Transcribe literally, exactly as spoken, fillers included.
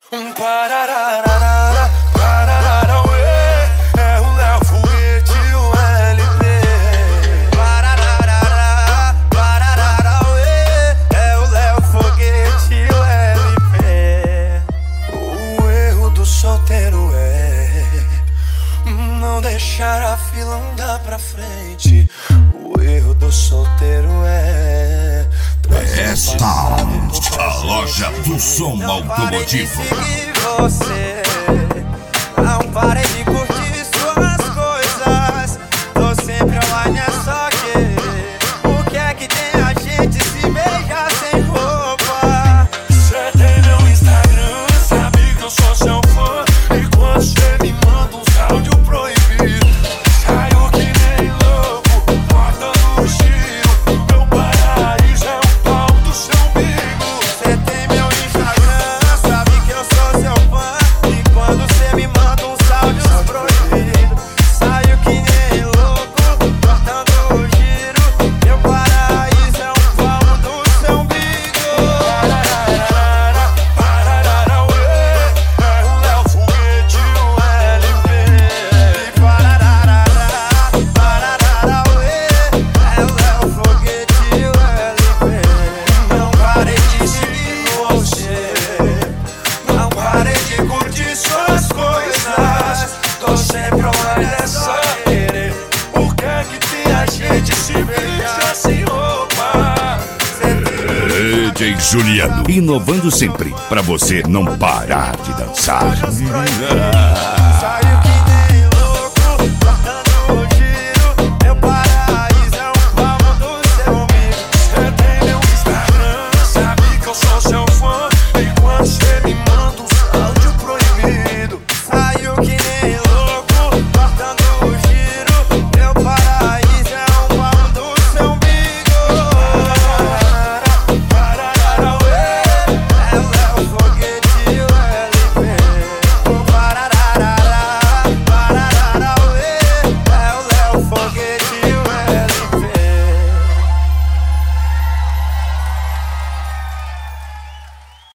Um parararara, parararauê, é o Léo Foguete e o L P. Parararara, parararauê, é o Léo Foguete e o L P. O erro do solteiro é não deixar a fila andar pra frente. O erro do solteiro é Esta a loja do som automotivo. Você não pare de curtir suas coisas. Tô sempre online, é só que o que é que tem a gente se beijar sem roupa? Cê tem meu Instagram, sabe que eu sou seu fã. E quando cê me manda uns áudio proibido, saio que nem louco, cortando o giro. Meu paraíso é o pau do seu umbigo. Cê tem meu Instagram, sabe que eu sou seu fã. E quando cê me manda uns áudios proibidos, saio que nem louco, cortando o giro. Meu paraíso é o pau do seu umbigo. Parararara, parararauê, é o Léo Foguete e o L P. Parararara, parararauê, é o Léo Foguete e o L P. Não parei de seguir você, não parei de curtir suas coisas. Tô sempre online, é só querer. O que é que tem a gente se beijar sem roupa? D J Juliano, inovando sempre pra você não parar de dançar. Saio que